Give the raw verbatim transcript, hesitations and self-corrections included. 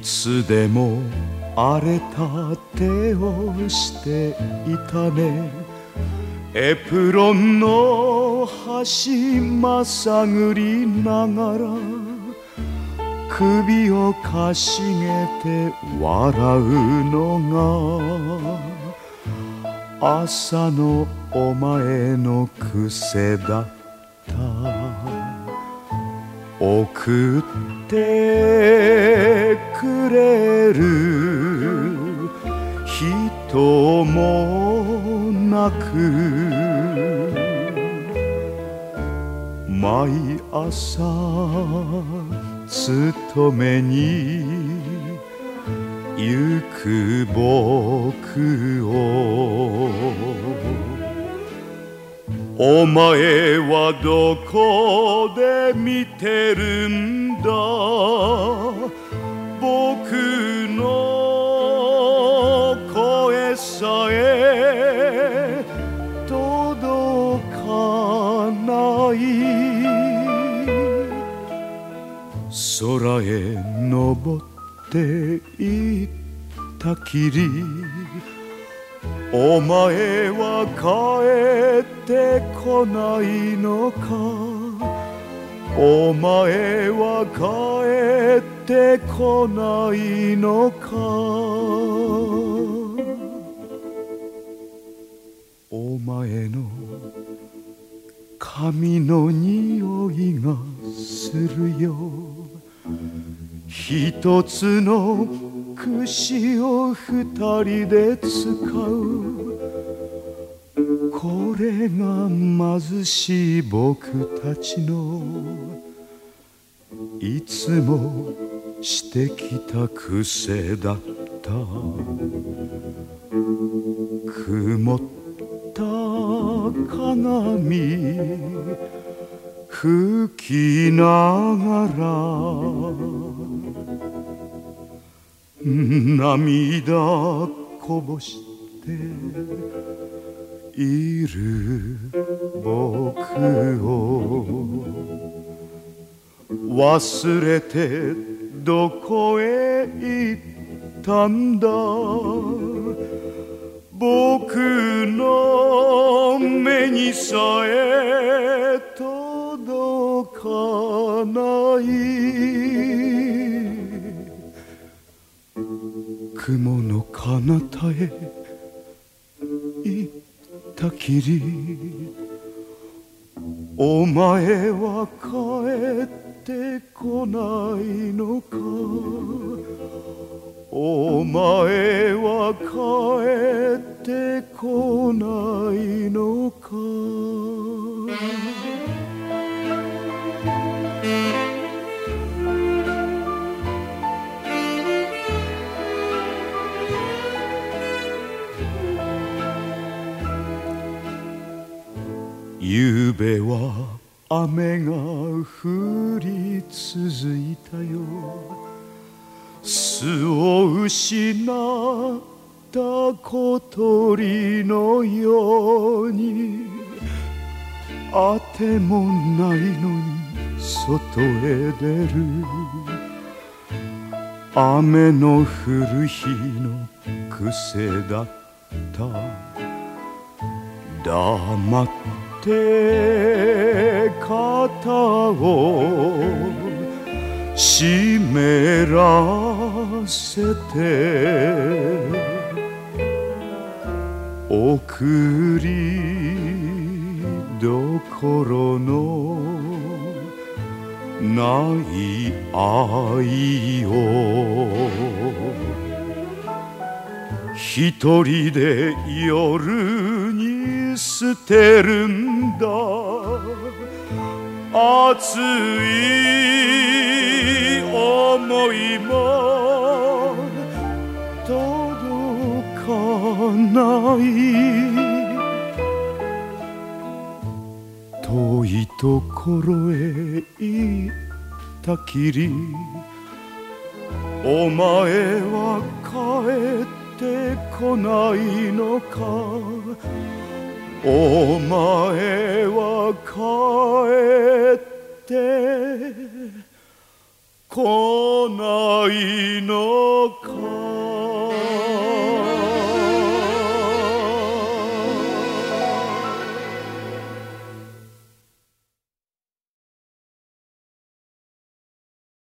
つでも荒れた手をしていたね。エプロンの端まさぐりながら首をかしげて笑うのが朝のお前の癖だった。送ってくれる人もなく、毎朝勤めに行く僕を、お前はどこで見てるんだ、僕の声さえ届かない。空へ登って行ったきり、お前は帰ってこないのか、お前は帰ってこないのか。お前の髪の匂いがするよ、一つの櫛を二人で使う。これが貧しい僕たちのいつもしてきた癖だった。曇った鏡拭きながら涙こぼしている僕を忘れてどこへ行ったんだ。僕の目にさえ届かない。雲の彼方へ行ったきり、お前は帰ってこないのか、お前は帰ってこないのか。ゆうべは雨が降り続いたよ、巣を失った小鳥のように。あてもないのに外へ出る、雨の降る日の癖だった。黙って肩を湿らせて送りどころのない愛を一人で夜に捨てるんだ。熱い思いも届かない。遠いところへ行ったきり、お前は帰ってこないのか、お前は帰って来ないの